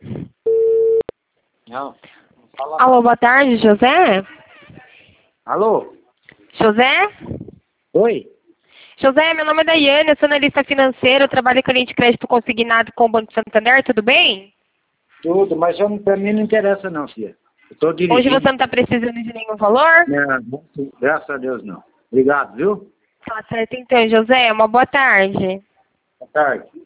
Não. Fala. Alô, boa tarde, José? Alô? José? Oi? José, meu nome é Daiane, eu sou analista financeiro, eu trabalho com a linha de crédito consignado com o Banco Santander, tudo bem? Tudo, mas pra mim não interessa não, filha. Eu tô Hoje dirigindo. você não está precisando de nenhum valor? Não, graças a Deus não. Obrigado, viu? Tá certo então, José, uma boa tarde. Boa tarde.